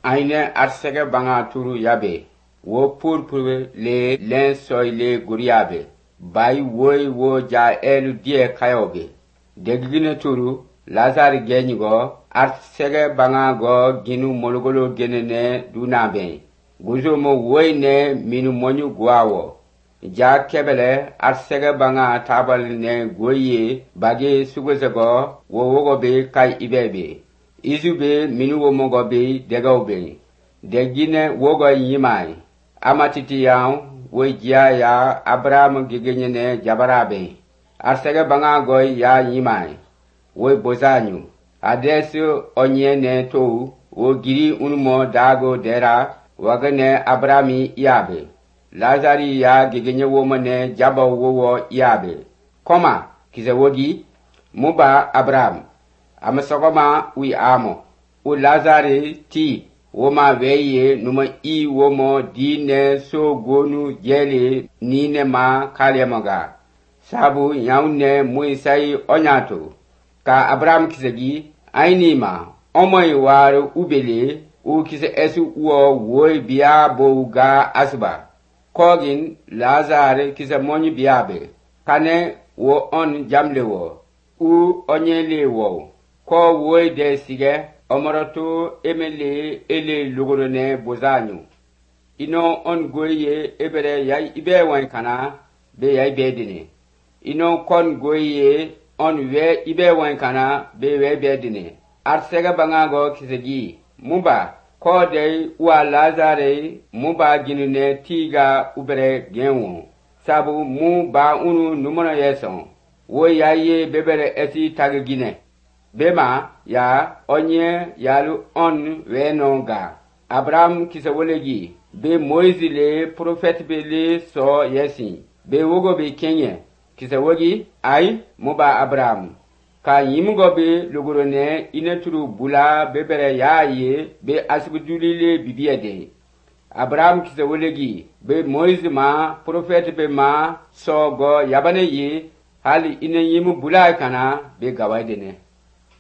aine arsege banga turu yabe wo purpur le len soy le guriabe bai woi wo ja elu die kayobe degline turu lazar genyigo arsege banga go ginu molgolo genene dunabe guzo mo woi ne minu monyu guawo ja kebele arsege banga tabal ne goye bage sugozego wo wogo be kai ibebe izube minu wo mogo be degaube degine wogo yimai amatiti yaw wo jia ya abraham gigenyene jabarabe arsege banga goy ya yimai wo bozanyu adesu onyene to wo giri unmo dago dera wagane abrami yabe lazari ya gigenye womane jaba wowo yabe koma kize wogi muba abraham amasogoma wi amo u lazari ti woma weye numa i womo dine so gonu jeli nine ma kalemaga sabu yaune muisai onyato ka abraham kisegi ainima omoy waru ubele u kise esu uo woi biya boga asba kogin lazare kise monyi biyabe kane wo on jamlewo u onyelewo ko woi de sige omoroto emele ele lugorone bozanyu ino on goye ebere yai ibe wan kana be yai bedine ino kon goye on we ibe wan kana be we bedine arsega bangago kisegi muba ko de wa lazare muba ginune tiga ubere genwo sabu mu ba unu numono yeson wo yaye bebere esi tagine bema ya onye yalu on wenonga abraham kisawolegi be moizi le prophète be le so yesi be wogo be kenye kisawogi ay muba abraham ka yimugo be lugurone ineturu bula bebere yaye be asbudulile bibiade abraham kisawolegi be moizi ma prophète be ma so go yabane yi hali ine yimu bula kana be gawaidene